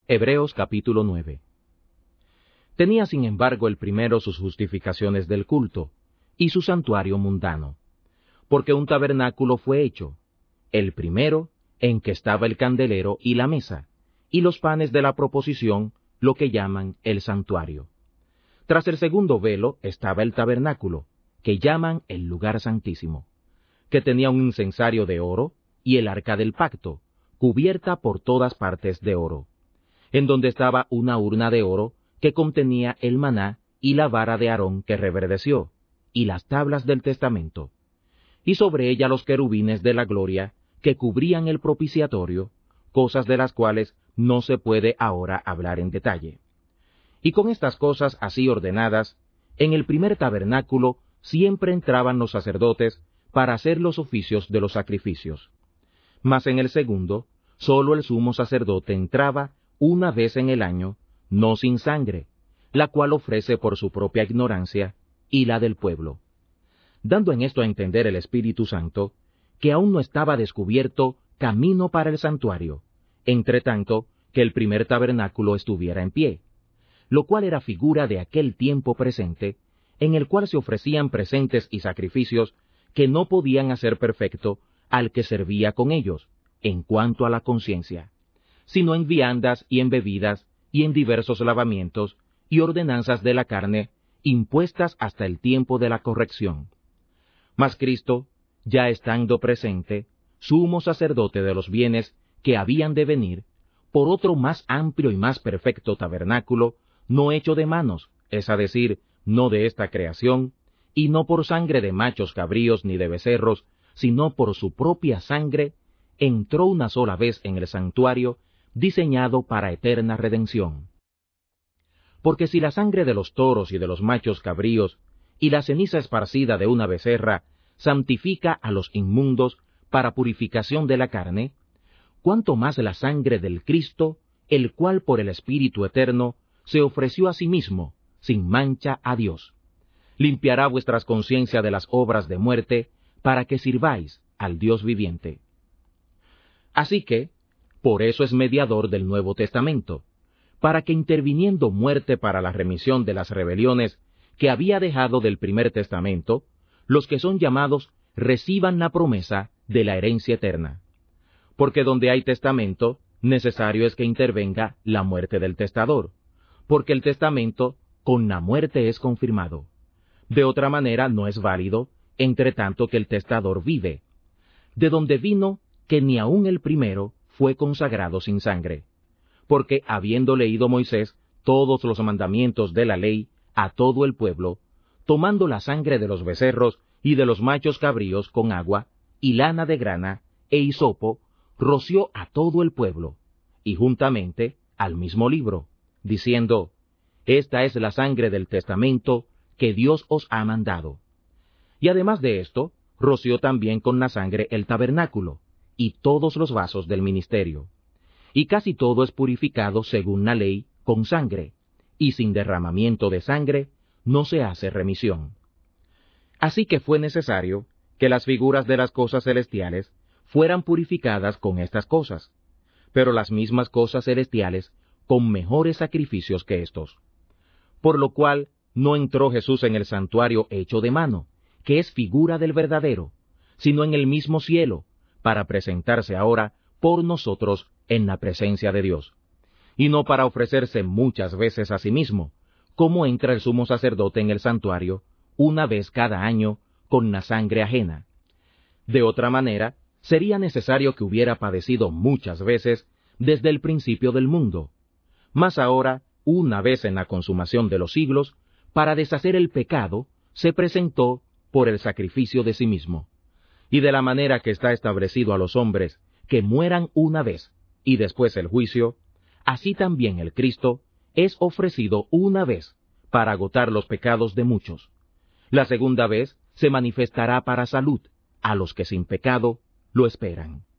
Hebreos capítulo 9. Tenía sin embargo el primero sus justificaciones del culto, y su santuario mundano, porque un tabernáculo fue hecho, el primero, en que estaba el candelero y la mesa, y los panes de la proposición, lo que llaman el santuario. Tras el segundo velo estaba el tabernáculo, que llaman el lugar santísimo, que tenía un incensario de oro, y el arca del pacto, cubierta por todas partes de oro, en donde estaba una urna de oro, que contenía el maná y la vara de Aarón que reverdeció, y las tablas del testamento, y sobre ella los querubines de la gloria, que cubrían el propiciatorio, cosas de las cuales no se puede ahora hablar en detalle. Y con estas cosas así ordenadas, en el primer tabernáculo siempre entraban los sacerdotes para hacer los oficios de los sacrificios. Mas en el segundo, sólo el sumo sacerdote entraba una vez en el año, no sin sangre, la cual ofrece por su propia ignorancia y la del pueblo, dando en esto a entender el Espíritu Santo, que aún no estaba descubierto camino para el santuario, entre tanto que el primer tabernáculo estuviera en pie, lo cual era figura de aquel tiempo presente, en el cual se ofrecían presentes y sacrificios que no podían hacer perfecto al que servía con ellos, en cuanto a la conciencia, sino en viandas y en bebidas y en diversos lavamientos y ordenanzas de la carne, impuestas hasta el tiempo de la corrección. Mas Cristo, ya estando presente, sumo sacerdote de los bienes que habían de venir, por otro más amplio y más perfecto tabernáculo, no hecho de manos, es a decir, no de esta creación, y no por sangre de machos cabríos ni de becerros, sino por su propia sangre, entró una sola vez en el santuario, diseñado para eterna redención. Porque si la sangre de los toros y de los machos cabríos, y la ceniza esparcida de una becerra, santifica a los inmundos para purificación de la carne, cuánto más la sangre del Cristo, el cual por el Espíritu eterno se ofreció a sí mismo, sin mancha a Dios, limpiará vuestras conciencias de las obras de muerte, para que sirváis al Dios viviente. Así que, por eso es mediador del Nuevo Testamento, para que interviniendo muerte para la remisión de las rebeliones que había dejado del primer testamento, los que son llamados reciban la promesa de la herencia eterna. Porque donde hay testamento, necesario es que intervenga la muerte del testador, porque el testamento con la muerte es confirmado. De otra manera no es válido, entre tanto que el testador vive, de donde vino que ni aun el primero fue consagrado sin sangre. Porque habiendo leído Moisés todos los mandamientos de la ley a todo el pueblo, tomando la sangre de los becerros y de los machos cabríos con agua, y lana de grana, e hisopo, roció a todo el pueblo, y juntamente al mismo libro, diciendo, Esta es la sangre del testamento que Dios os ha mandado. Y además de esto, roció también con la sangre el tabernáculo, y todos los vasos del ministerio. Y casi todo es purificado según la ley con sangre, y sin derramamiento de sangre no se hace remisión. Así que fue necesario que las figuras de las cosas celestiales fueran purificadas con estas cosas, pero las mismas cosas celestiales con mejores sacrificios que estos. Por lo cual no entró Jesús en el santuario hecho de mano, que es figura del verdadero, sino en el mismo cielo, para presentarse ahora por nosotros en la presencia de Dios, y no para ofrecerse muchas veces a sí mismo, como entra el sumo sacerdote en el santuario, una vez cada año, con la sangre ajena. De otra manera, sería necesario que hubiera padecido muchas veces desde el principio del mundo, mas ahora, una vez en la consumación de los siglos, para deshacer el pecado, se presentó por el sacrificio de sí mismo. Y de la manera que está establecido a los hombres que mueran una vez, y después el juicio, así también el Cristo es ofrecido una vez para agotar los pecados de muchos. La segunda vez se manifestará para salud a los que sin pecado lo esperan.